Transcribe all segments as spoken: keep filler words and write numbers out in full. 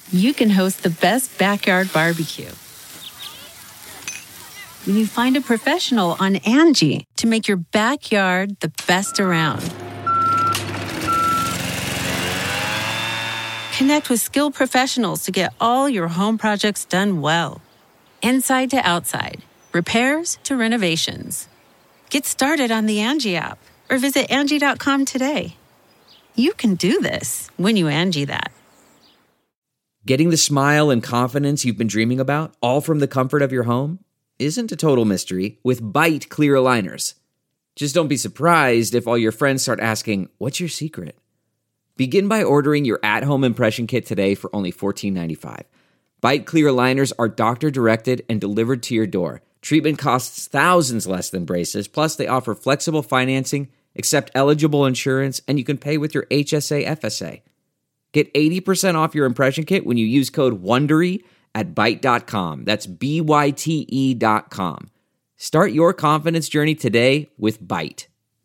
you can host the best backyard barbecue. When you find a professional on Angie to make your backyard the best around. Connect with skilled professionals to get all your home projects done well. Inside to outside, repairs to renovations. Get started on the Angie app or visit Angie dot com today. You can do this when you Angie that. Getting the smile and confidence you've been dreaming about, all from the comfort of your home, isn't a total mystery with Byte clear aligners. Just don't be surprised if all your friends start asking, "What's your secret?" Begin by ordering your at-home impression kit today for only fourteen ninety-five. Byte clear aligners are doctor-directed and delivered to your door. Treatment costs thousands less than braces, plus they offer flexible financing, accept eligible insurance, and you can pay with your H S A F S A. Get eighty percent off your impression kit when you use code WONDERY at byte dot com. That's B Y T E dot com. Start your confidence journey today with Byte.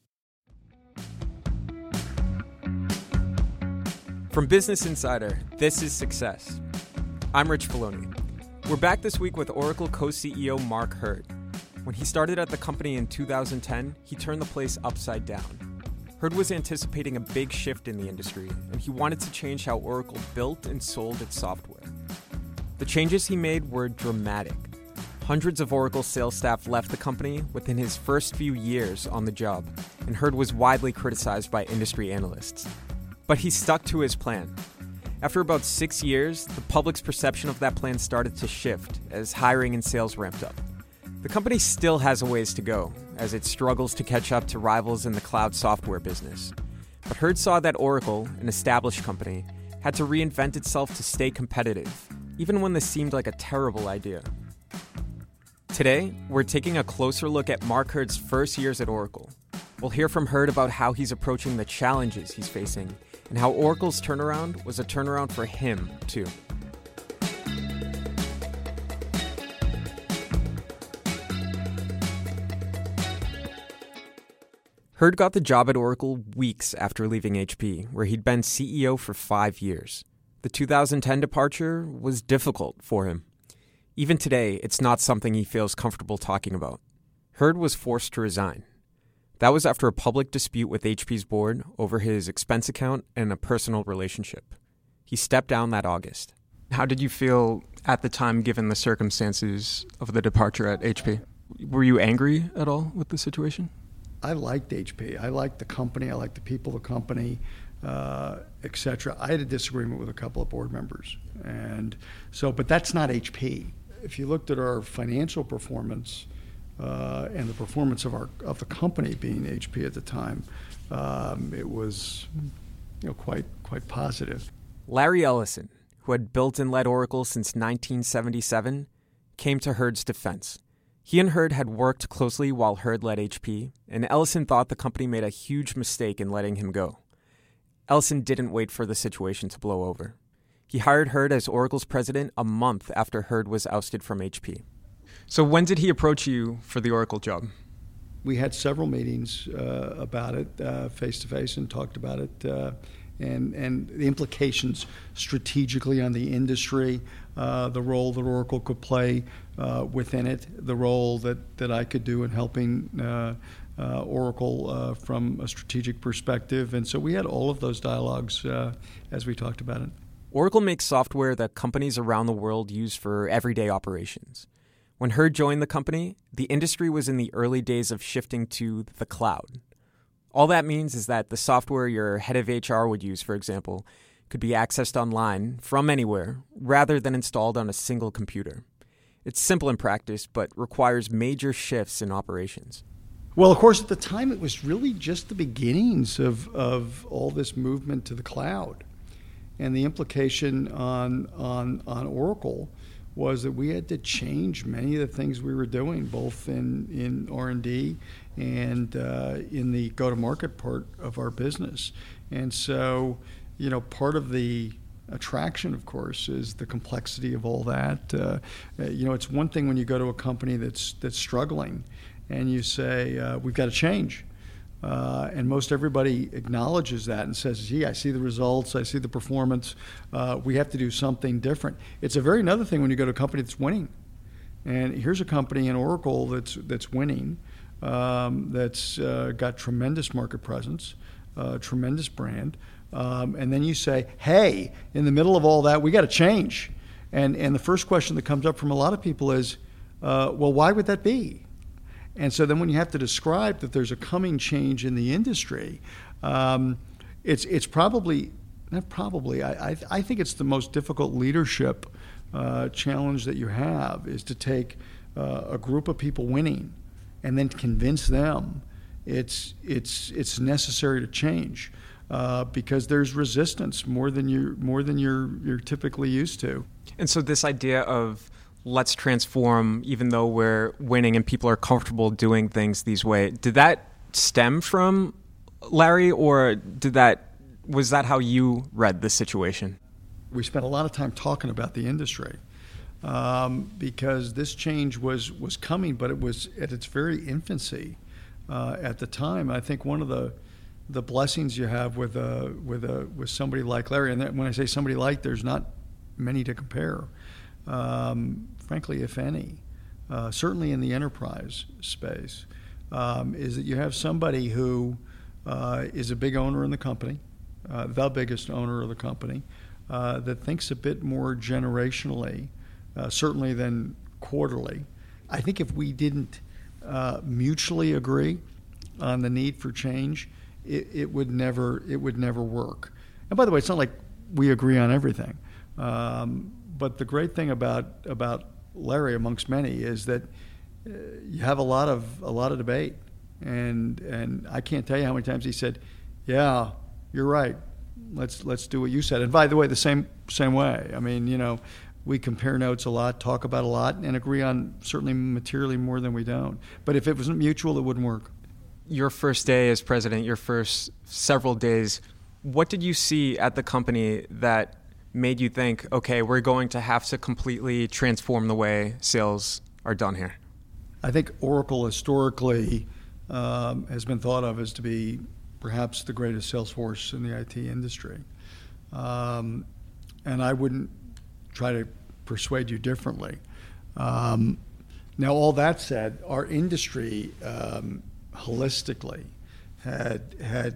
From Business Insider, this is Success. I'm Rich Filoni. We're back this week with Oracle co-C E O Mark Hurd. When he started at the company in two thousand ten, he turned the place upside down. Hurd was anticipating a big shift in the industry, and he wanted to change how Oracle built and sold its software. The changes he made were dramatic. Hundreds of Oracle sales staff left the company within his first few years on the job, and Hurd was widely criticized by industry analysts. But he stuck to his plan. After about six years, the public's perception of that plan started to shift as hiring and sales ramped up. The company still has a ways to go, as it struggles to catch up to rivals in the cloud software business. But Hurd saw that Oracle, an established company, had to reinvent itself to stay competitive, even when this seemed like a terrible idea. Today, we're taking a closer look at Mark Hurd's first years at Oracle. We'll hear from Hurd about how he's approaching the challenges he's facing, and how Oracle's turnaround was a turnaround for him, too. Hurd got the job at Oracle weeks after leaving H P, where he'd been C E O for five years. The two thousand ten departure was difficult for him. Even today, it's not something he feels comfortable talking about. Hurd was forced to resign. That was after a public dispute with H P's board over his expense account and a personal relationship. He stepped down that August. How did you feel at the time, given the circumstances of the departure at H P? Were you angry at all with the situation? I liked H P. I liked the company. I liked the people of the company, uh, et cetera. I had a disagreement with a couple of board members. And so, but that's not H P. If you looked at our financial performance, Uh, and the performance of our of the company, being H P at the time, um, it was, you know, quite quite positive. Larry Ellison, who had built and led Oracle since nineteen seventy-seven, came to Hurd's defense. He and Hurd had worked closely while Hurd led H P, and Ellison thought the company made a huge mistake in letting him go. Ellison didn't wait for the situation to blow over. He hired Hurd as Oracle's president a month after Hurd was ousted from H P. So when did he approach you for the Oracle job? We had several meetings uh, about it, uh, face-to-face, and talked about it, uh, and, and the implications strategically on the industry, uh, the role that Oracle could play uh, within it, the role that, that I could do in helping uh, uh, Oracle uh, from a strategic perspective. And so we had all of those dialogues uh, as we talked about it. Oracle makes software that companies around the world use for everyday operations. When Hurd joined the company, the industry was in the early days of shifting to the cloud. All that means is that the software your head of H R would use, for example, could be accessed online from anywhere rather than installed on a single computer. It's simple in practice, but requires major shifts in operations. Well, of course, at the time, it was really just the beginnings of, of all this movement to the cloud. And the implication on, on, on Oracle was that we had to change many of the things we were doing, both in, in R and D and uh, in the go-to-market part of our business. And so, you know, part of the attraction, of course, is the complexity of all that. Uh, you know, it's one thing when you go to a company that's that's struggling and you say, uh, we've got to change. Uh, and most everybody acknowledges that and says, gee, I see the results, I see the performance, uh, we have to do something different. It's a very another thing when you go to a company that's winning. And here's a company in Oracle that's that's winning, um, that's uh, got tremendous market presence, uh, tremendous brand. Um, and then you say, hey, in the middle of all that, we got to change. And, and the first question that comes up from a lot of people is, uh, well, why would that be? And so then when you have to describe that there's a coming change in the industry, um, it's it's probably, not probably, I, I, I think it's the most difficult leadership uh, challenge that you have is to take uh, a group of people winning and then convince them it's it's it's necessary to change uh, because there's resistance more than you more than you're you're typically used to. And so this idea of let's transform, even though we're winning and people are comfortable doing things these ways. Did that stem from Larry, or did that was that how you read the situation? We spent a lot of time talking about the industry um, because this change was, was coming, but it was at its very infancy uh, at the time. I think one of the the blessings you have with a with a with somebody like Larry, and that, when I say somebody like, there's not many to compare. Um, frankly, if any, uh, certainly in the enterprise space, um, is that you have somebody who uh, is a big owner in the company, uh, the biggest owner of the company, uh, that thinks a bit more generationally, uh, certainly than quarterly. I think if we didn't uh, mutually agree on the need for change, it, it would never it would never work. And by the way, it's not like we agree on everything. Um, But the great thing about about Larry, amongst many, is that uh, you have a lot of a lot of debate, and and I can't tell you how many times he said, "Yeah, you're right. Let's let's do what you said." And by the way, the same same way. I mean, you know, we compare notes a lot, talk about a lot, and agree on certainly materially more than we don't. But if it wasn't mutual, it wouldn't work. Your first day as president, your first several days, what did you see at the company that made you think, okay, we're going to have to completely transform the way sales are done here? I think Oracle historically um, has been thought of as to be perhaps the greatest sales force in the I T industry. Um, and I wouldn't try to persuade you differently. Um, now, all that said, our industry um, holistically had had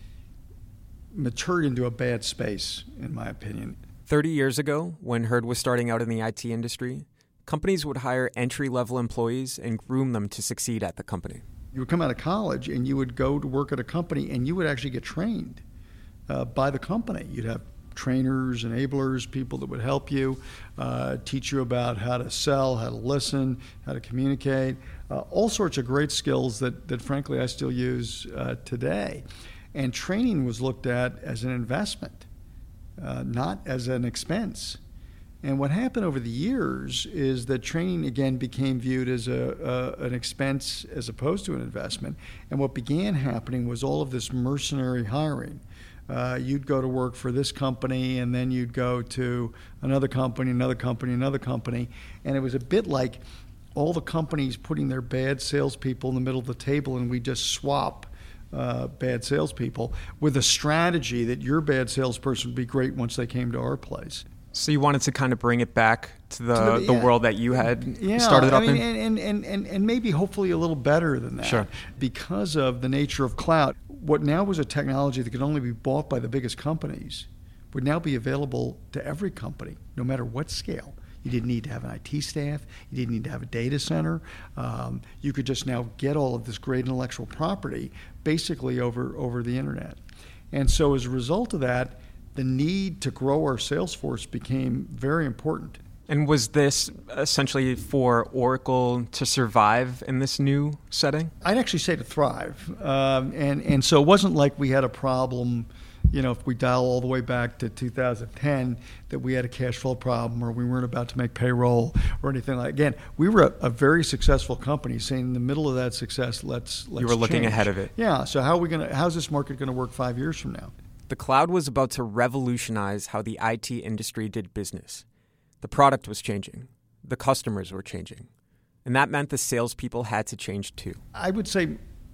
matured into a bad space, in my opinion. thirty years ago, when Hurd was starting out in the I T industry, companies would hire entry-level employees and groom them to succeed at the company. You would come out of college and you would go to work at a company and you would actually get trained uh, by the company. You'd have trainers, enablers, people that would help you, uh, teach you about how to sell, how to listen, how to communicate, uh, all sorts of great skills that, that frankly, I still use uh, today. And training was looked at as an investment, uh, not as an expense. And what happened over the years is that training, again, became viewed as a, a, an expense as opposed to an investment. And what began happening was all of this mercenary hiring. Uh, you'd go to work for this company, and then you'd go to another company, another company, another company. And it was a bit like all the companies putting their bad salespeople in the middle of the table, and we just swap Uh, bad salespeople with a strategy that your bad salesperson would be great once they came to our place. So you wanted to kind of bring it back to the, to the, the yeah. world that you had yeah, started I up mean, in? And, and, and, and maybe hopefully a little better than that. Sure. Because of the nature of cloud. What now was a technology that could only be bought by the biggest companies would now be available to every company, no matter what scale. You didn't need to have an I T staff. You didn't need to have a data center. Um, you could just now get all of this great intellectual property basically over, over the internet. And so as a result of that, the need to grow our sales force became very important. And was this essentially for Oracle to survive in this new setting? I'd actually say to thrive. Um, and, and so it wasn't like we had a problem, you know, if we dial all the way back to two thousand ten, that we had a cash flow problem or we weren't about to make payroll or anything like that. Again, we were a, a very successful company saying in the middle of that success, let's let's You were looking change. ahead of it. Yeah, so how are we gonna how's this market gonna work five years from now? The cloud was about to revolutionize how the I T industry did business. The product was changing. The customers were changing. And that meant the salespeople had to change too. I would say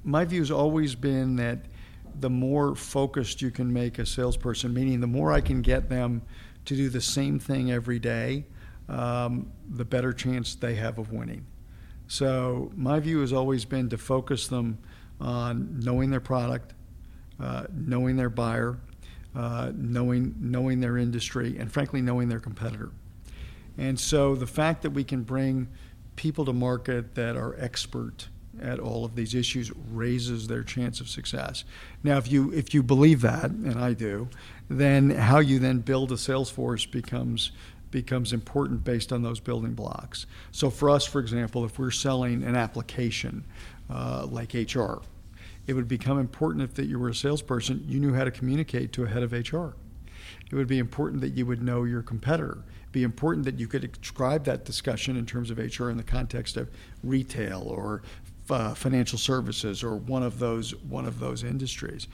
my view has always been that the more focused you can make a salesperson, meaning the more I can get them to do the same thing every day, um, the better chance they have of winning. So my view has always been to focus them on knowing their product, uh, knowing their buyer, uh, knowing knowing their industry, and frankly knowing their competitor. And so the fact that we can bring people to market that are expert at all of these issues raises their chance of success. Now, if you if you believe that, and I do, then how you then build a sales force becomes becomes important based on those building blocks. So for us, for example, if we're selling an application uh, like H R, it would become important if that you were a salesperson, you knew how to communicate to a head of H R. It would be important that you would know your competitor. It'd be important that you could describe that discussion in terms of H R in the context of retail or uh, financial services or one of those one of those industries.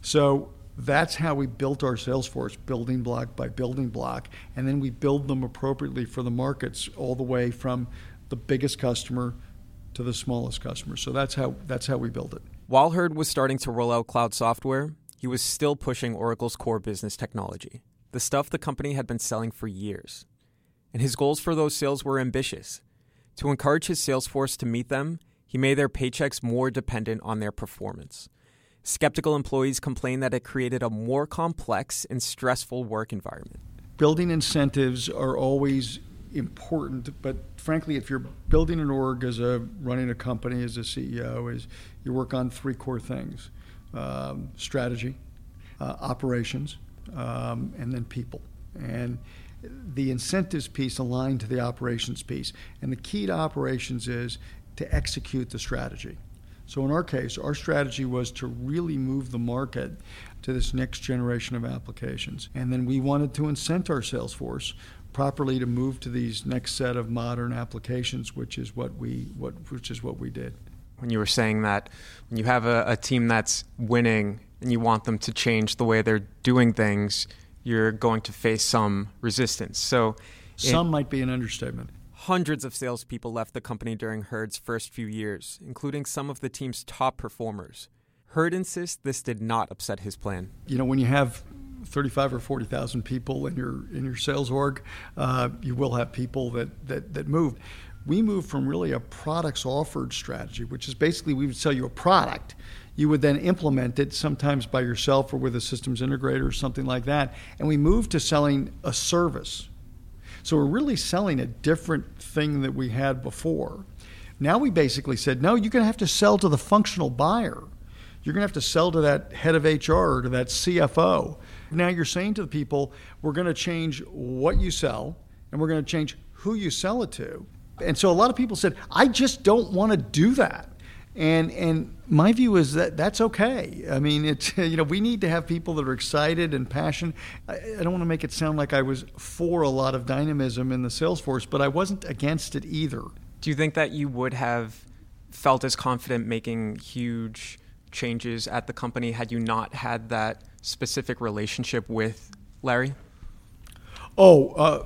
So that's how we built our sales force, building block by building block, and then we build them appropriately for the markets all the way from the biggest customer to the smallest customer. So that's how that's how we build it. While Herd was starting to roll out cloud software, he was still pushing Oracle's core business technology, the stuff the company had been selling for years. And his goals for those sales were ambitious. To encourage his sales force to meet them, he made their paychecks more dependent on their performance. Skeptical employees complained that it created a more complex and stressful work environment. Building incentives are always important, but frankly, if you're building an org as a running a company as a C E O, is you work on three core things: um, strategy, uh, operations, um, and then people. And the incentives piece aligned to the operations piece. And the key to operations is to execute the strategy. So in our case, our strategy was to really move the market to this next generation of applications. And then we wanted to incent our sales force properly to move to these next set of modern applications, which is what we what which is what we did. When you were saying that, when you have a, a team that's winning and you want them to change the way they're doing things, you're going to face some resistance. So some it, might be an understatement. Hundreds of salespeople left the company during Herd's first few years, including some of the team's top performers. Herd insists this did not upset his plan. You know, when you have thirty-five or forty thousand people in your in your sales org, uh, you will have people that, that, that move. We moved from really a products offered strategy, which is basically we would sell you a product. You would then implement it sometimes by yourself or with a systems integrator or something like that. And we moved to selling a service. So we're really selling a different thing that we had before. Now we basically said, no, you're going to have to sell to the functional buyer. You're going to have to sell to that head of H R or to that C F O. Now you're saying to the people, we're going to change what you sell and we're going to change who you sell it to. And so a lot of people said, I just don't want to do that. And and my view is that that's okay. I mean, it's, you know, we need to have people that are excited and passionate. I, I don't want to make it sound like I was for a lot of dynamism in the sales force, but I wasn't against it either. Do you think that you would have felt as confident making huge changes at the company had you not had that specific relationship with Larry? Oh, uh,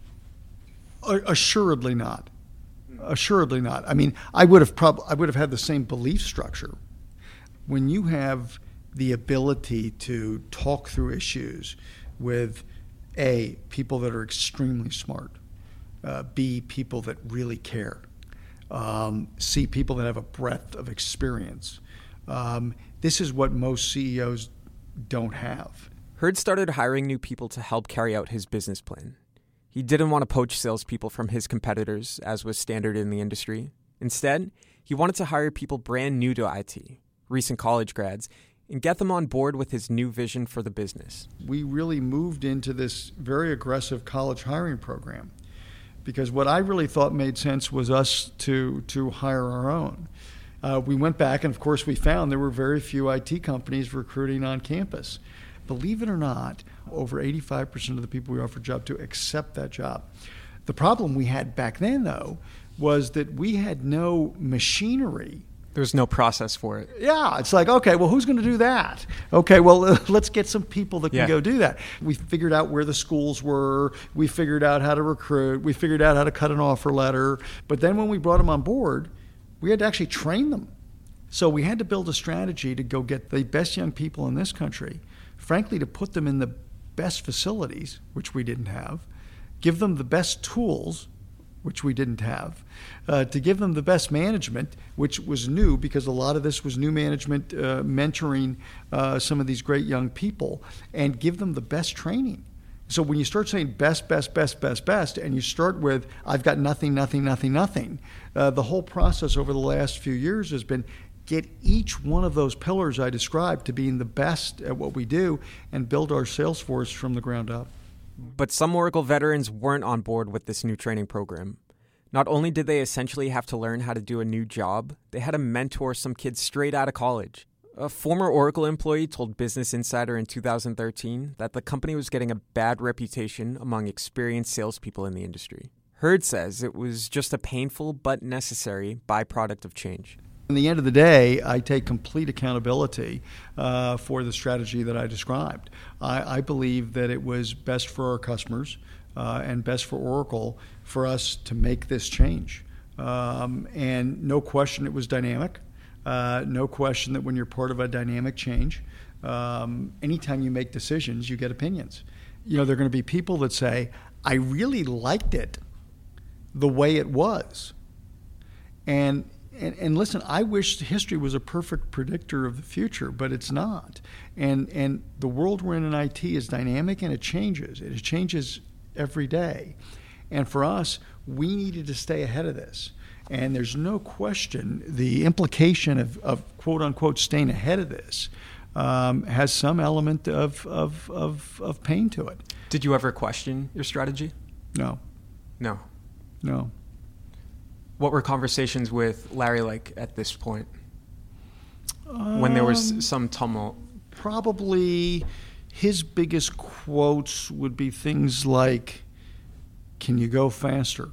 assuredly not. Assuredly not. I mean, I would have prob- I would have had the same belief structure. When you have the ability to talk through issues with A, people that are extremely smart, uh, B, people that really care, um, C, people that have a breadth of experience. Um, this is what most C E Os don't have. Herd started hiring new people to help carry out his business plan. He didn't want to poach salespeople from his competitors, as was standard in the industry. Instead, he wanted to hire people brand new to I T, recent college grads, and get them on board with his new vision for the business. We really moved into this very aggressive college hiring program because what I really thought made sense was us to, to hire our own. Uh, we went back, and of course we found there were very few I T companies recruiting on campus. Believe it or not, over eighty-five percent of the people we offered a job to accept that job. The problem we had back then, though, was that we had no machinery. There's no process for it. Yeah, it's like, okay, well, who's going to do that? Okay, well, uh, let's get some people that can yeah. go do that. We figured out where the schools were. We figured out how to recruit. We figured out how to cut an offer letter. But then when we brought them on board, we had to actually train them. So we had to build a strategy to go get the best young people in this country, frankly, to put them in the best facilities, which we didn't have, give them the best tools, which we didn't have, uh, to give them the best management, which was new because a lot of this was new management, uh, mentoring uh, some of these great young people, and give them the best training. So when you start saying best, best, best, best, best, and you start with, I've got nothing, nothing, nothing, nothing, uh, the whole process over the last few years has been get each one of those pillars I described to being the best at what we do and build our sales force from the ground up. But some Oracle veterans weren't on board with this new training program. Not only did they essentially have to learn how to do a new job, they had to mentor some kids straight out of college. A former Oracle employee told Business Insider in two thousand thirteen that the company was getting a bad reputation among experienced salespeople in the industry. Hurd says it was just a painful but necessary byproduct of change. In the end of the day, I take complete accountability uh, for the strategy that I described. I, I believe that it was best for our customers uh, and best for Oracle for us to make this change. Um, and no question it was dynamic. Uh, no question that when you're part of a dynamic change, um, anytime you make decisions, you get opinions. You know, there are going to be people that say, I really liked it the way it was. And And, and listen, I wish history was a perfect predictor of the future, but it's not. And and the world we're in in I T is dynamic and it changes. It changes every day. And for us, we needed to stay ahead of this. And there's no question the implication of, of quote unquote staying ahead of this um, has some element of, of, of, of pain to it. Did you ever question your strategy? No. No. No. What were conversations with Larry like at this point, when there was Um, some tumult? Probably his biggest quotes would be things like, can you go faster?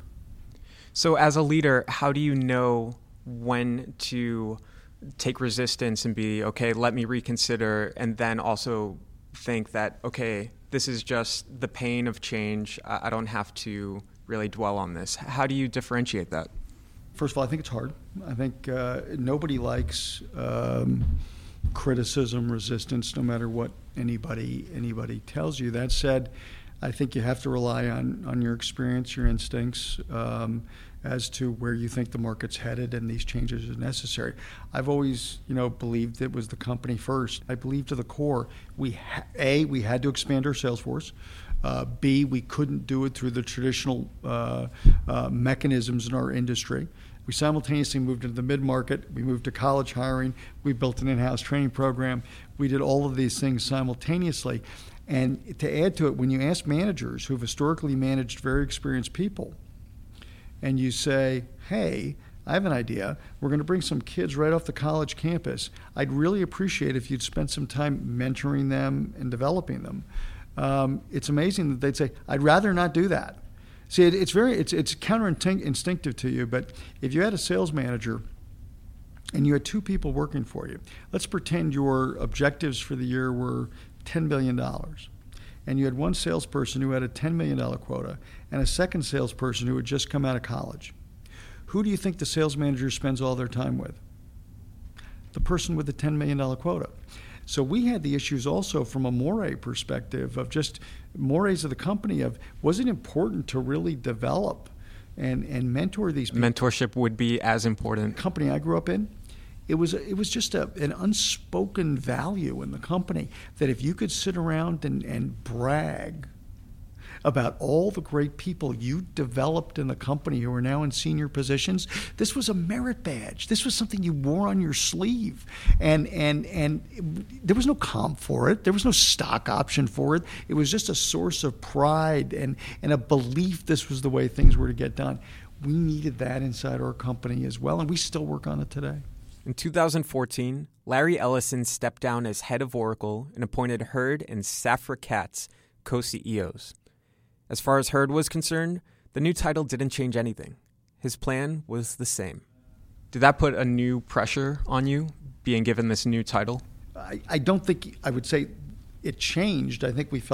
So as a leader, how do you know when to take resistance and be, okay, let me reconsider, and then also think that, okay, this is just the pain of change. I I don't have to really dwell on this. How do you differentiate that? First of all, I think it's hard. I think uh, nobody likes um, criticism, resistance, no matter what anybody anybody tells you. That said, I think you have to rely on, on your experience, your instincts, um, as to where you think the market's headed and these changes are necessary. I've always, you know, believed it was the company first. I believe to the core, we ha- A, we had to expand our sales force. Uh, B, we couldn't do it through the traditional uh, uh, mechanisms in our industry. We simultaneously moved into the mid-market. We moved to college hiring. We built an in-house training program. We did all of these things simultaneously. And to add to it, when you ask managers who've historically managed very experienced people, and you say, hey, I have an idea. We're going to bring some kids right off the college campus. I'd really appreciate if you'd spend some time mentoring them and developing them. Um, it's amazing that they'd say, I'd rather not do that. See, it, it's very, it's it's counterinstinctive to you, but if you had a sales manager and you had two people working for you, let's pretend your objectives for the year were ten billion dollars, and you had one salesperson who had a ten million dollars quota and a second salesperson who had just come out of college. Who do you think the sales manager spends all their time with? The person with the ten million dollars quota. So we had the issues also from a Moray perspective of just mores of the company of, was it important to really develop and, and mentor these people? Mentorship would be as important. The company I grew up in, it was it was just a, an unspoken value in the company that if you could sit around and, and brag about all the great people you developed in the company who are now in senior positions, this was a merit badge. This was something you wore on your sleeve. And and and it, there was no comp for it. There was no stock option for it. It was just a source of pride and, and a belief this was the way things were to get done. We needed that inside our company as well, and we still work on it today. In two thousand fourteen, Larry Ellison stepped down as head of Oracle and appointed Hurd and Safra Catz co-C E Os. As far as Hurd was concerned, the new title didn't change anything. His plan was the same. Did that put a new pressure on you, being given this new title? I, I don't think I would say it changed. I think we felt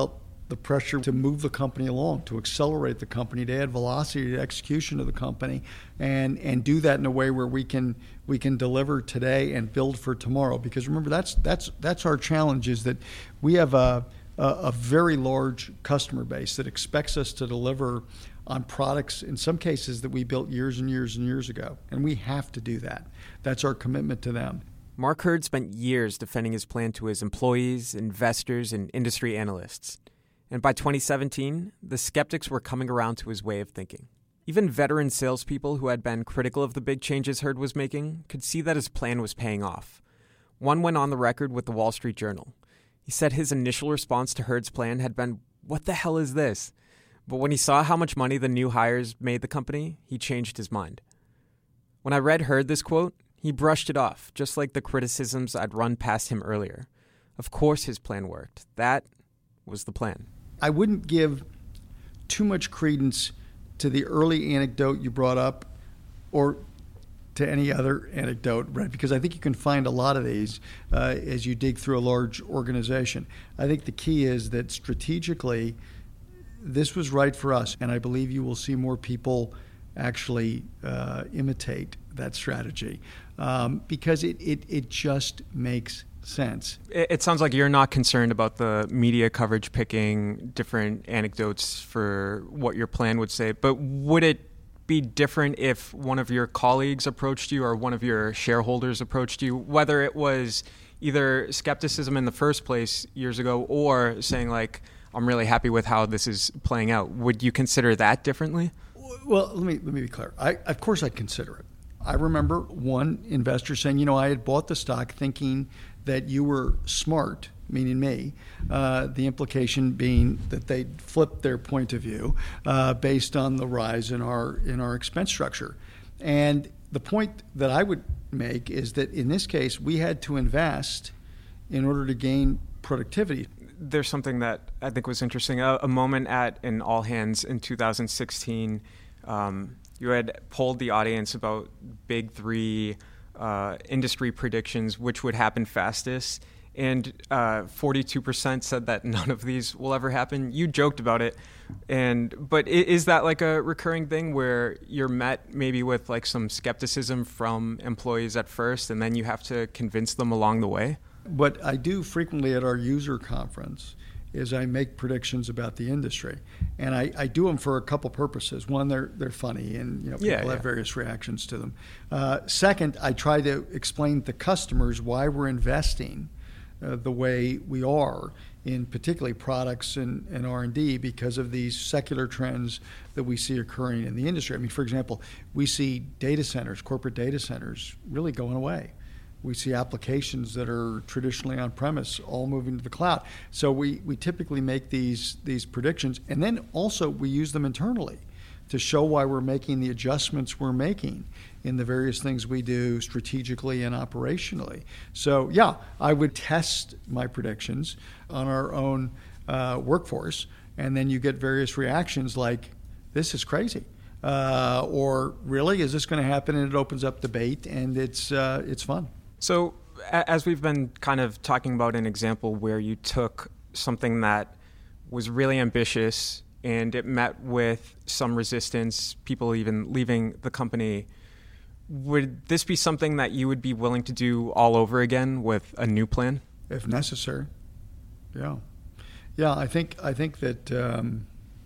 the pressure to move the company along, to accelerate the company, to add velocity to execution of the company, and and do that in a way where we can we can deliver today and build for tomorrow. Because remember, that's that's that's our challenge, is that we have a a, a very large customer base that expects us to deliver on products, in some cases, that we built years and years and years ago. And we have to do that. That's our commitment to them. Mark Hurd spent years defending his plan to his employees, investors, and industry analysts. And by twenty seventeen, the skeptics were coming around to his way of thinking. Even veteran salespeople who had been critical of the big changes Hurd was making could see that his plan was paying off. One went on the record with the Wall Street Journal. He said his initial response to Hurd's plan had been, "What the hell is this?" But when he saw how much money the new hires made the company, he changed his mind. When I read Hurd this quote, he brushed it off, just like the criticisms I'd run past him earlier. Of course his plan worked. That was the plan. I wouldn't give too much credence to the early anecdote you brought up or to any other anecdote, right? Because I think you can find a lot of these uh, as you dig through a large organization. I think the key is that strategically, this was right for us, and I believe you will see more people actually uh, imitate that strategy um, because it, it, it just makes sense. It, it sounds like you're not concerned about the media coverage picking different anecdotes for what your plan would say, but would it be different if one of your colleagues approached you or one of your shareholders approached you, whether it was either skepticism in the first place years ago or saying like, I'm really happy with how this is playing out? Would you consider that differently? Well, let me let me be clear. I, of course I'd consider it. I remember one investor saying, you know, I had bought the stock thinking that you were smart, meaning me, uh, the implication being that they'd flipped their point of view uh, based on the rise in our in our expense structure. And the point that I would make is that in this case, we had to invest in order to gain productivity. There's something that I think was interesting. A, a moment at an all hands in two thousand sixteen, um, you had polled the audience about big three uh, industry predictions, which would happen fastest. And uh, forty-two percent said that none of these will ever happen. You joked about it. And but is that like a recurring thing where you're met maybe with like some skepticism from employees at first, and then you have to convince them along the way? What I do frequently at our user conference is I make predictions about the industry, and I, I do them for a couple purposes. One, they're they're funny, and you know people yeah, yeah. have various reactions to them. Uh, second, I try to explain to customers why we're investing uh, the way we are in particularly products and, and R and D because of these secular trends that we see occurring in the industry. I mean, for example, we see data centers, corporate data centers, really going away. We see applications that are traditionally on-premise all moving to the cloud. So we, we typically make these these predictions, and then also we use them internally to show why we're making the adjustments we're making in the various things we do strategically and operationally. So yeah, I would test my predictions on our own uh, workforce, and then you get various reactions like, this is crazy. Uh, or really, is this going to happen? And it opens up debate, and it's uh, it's fun. So as we've been kind of talking about an example where you took something that was really ambitious and it met with some resistance, people even leaving the company, would this be something that you would be willing to do all over again with a new plan? If necessary, yeah. Yeah, I think I think that um,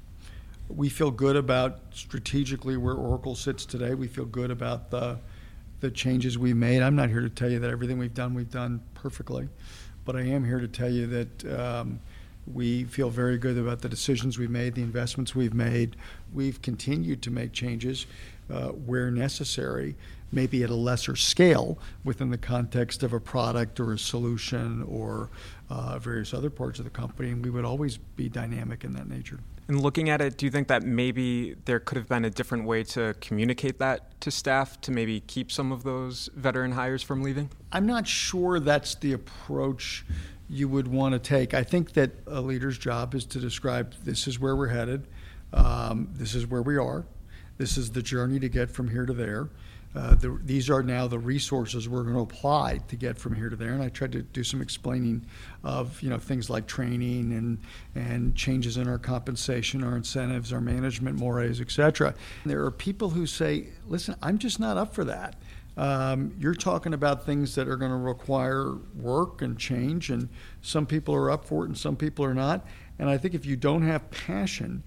we feel good about strategically where Oracle sits today. We feel good about the the changes we made. I'm not here to tell you that everything we've done, we've done perfectly, but I am here to tell you that um, we feel very good about the decisions we've made, the investments we've made. We've continued to make changes uh, where necessary, maybe at a lesser scale within the context of a product or a solution or uh, various other parts of the company, and we would always be dynamic in that nature. And looking at it, do you think that maybe there could have been a different way to communicate that to staff to maybe keep some of those veteran hires from leaving? I'm not sure that's the approach you would want to take. I think that a leader's job is to describe this is where we're headed, um, this is where we are, this is the journey to get from here to there. uh, the, these are now the resources we're going to apply to get from here to there. And I tried to do some explaining of, you know, things like training and and changes in our compensation, our incentives, our management mores, et cetera. And there are people who say, listen, I'm just not up for that. Um, you're talking about things that are going to require work and change, and some people are up for it and some people are not. And I think if you don't have passion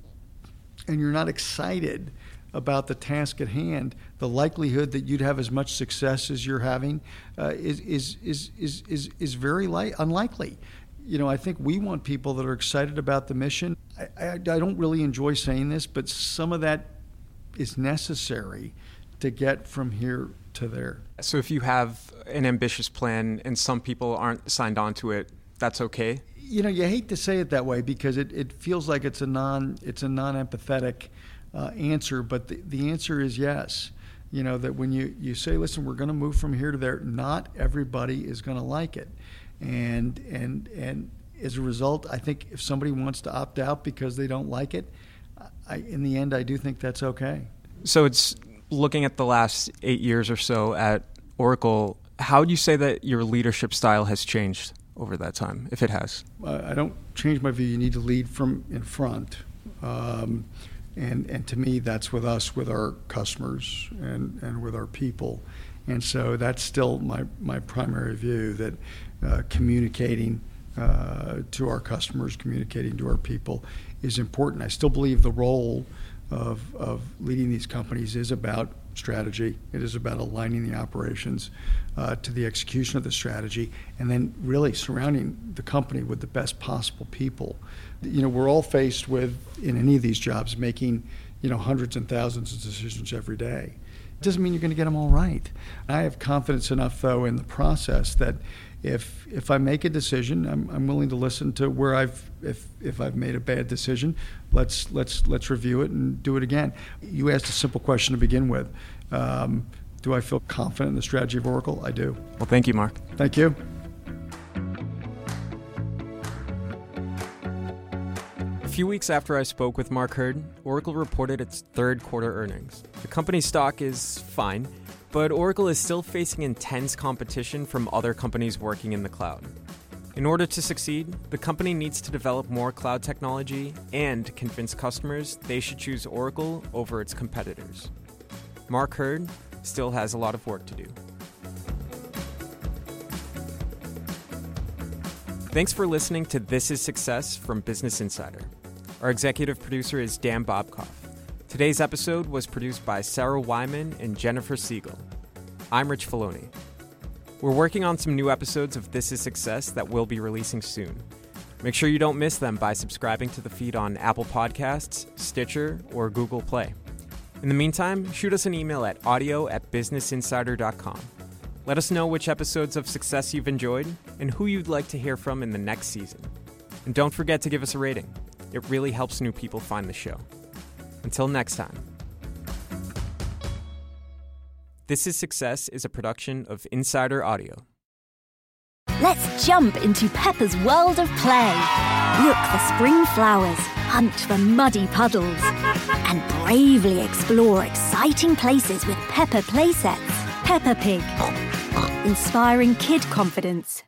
and you're not excited about the task at hand, the likelihood that you'd have as much success as you're having uh, is, is, is, is, is, is very li- unlikely. You know, I think we want people that are excited about the mission. I, I, I don't really enjoy saying this, but some of that is necessary to get from here to there. So if you have an ambitious plan and some people aren't signed on to it, that's okay? You know, you hate to say it that way because it, it feels like it's a non it's a non-empathetic uh, answer, but the, the answer is yes. You know, that when you, you say, listen, we're going to move from here to there, not everybody is going to like it. And and and as a result, I think if somebody wants to opt out because they don't like it, I, in the end, I do think that's okay. So it's looking at the last eight years or so at Oracle, how would you say that your leadership style has changed over that time, if it has? I don't change my view. You need to lead from in front. Um, and, and to me, that's with us, with our customers and, and with our people. And so that's still my, my primary view, that uh, communicating uh, to our customers, communicating to our people is important. I still believe the role of, of leading these companies is about strategy. It is about aligning the operations uh, to the execution of the strategy, and then really surrounding the company with the best possible people. You know, we're all faced with, in any of these jobs, making, you know, hundreds and thousands of decisions every day. It doesn't mean you're going to get them all right. I have confidence enough, though, in the process that if if I make a decision, I'm, I'm willing to listen to where I've if if I've made a bad decision. Let's let's let's review it and do it again. You asked a simple question to begin with. Um, do I feel confident in the strategy of Oracle? I do. Well, thank you, Mark. Thank you. A few weeks after I spoke with Mark Hurd, Oracle reported its third quarter earnings. The company's stock is fine, but Oracle is still facing intense competition from other companies working in the cloud. In order to succeed, the company needs to develop more cloud technology and convince customers they should choose Oracle over its competitors. Mark Hurd still has a lot of work to do. Thanks for listening to This is Success from Business Insider. Our executive producer is Dan Bobkoff. Today's episode was produced by Sarah Wyman and Jennifer Siegel. I'm Rich Filoni. We're working on some new episodes of This is Success that we'll be releasing soon. Make sure you don't miss them by subscribing to the feed on Apple Podcasts, Stitcher, or Google Play. In the meantime, shoot us an email at audio at business insider dot com. Let us know which episodes of Success you've enjoyed and who you'd like to hear from in the next season. And don't forget to give us a rating. It really helps new people find the show. Until next time. This is Success is a production of Insider Audio. Let's jump into Peppa's world of play. Look for spring flowers, hunt for muddy puddles, and bravely explore exciting places with Peppa Playsets. Peppa Pig. Inspiring kid confidence.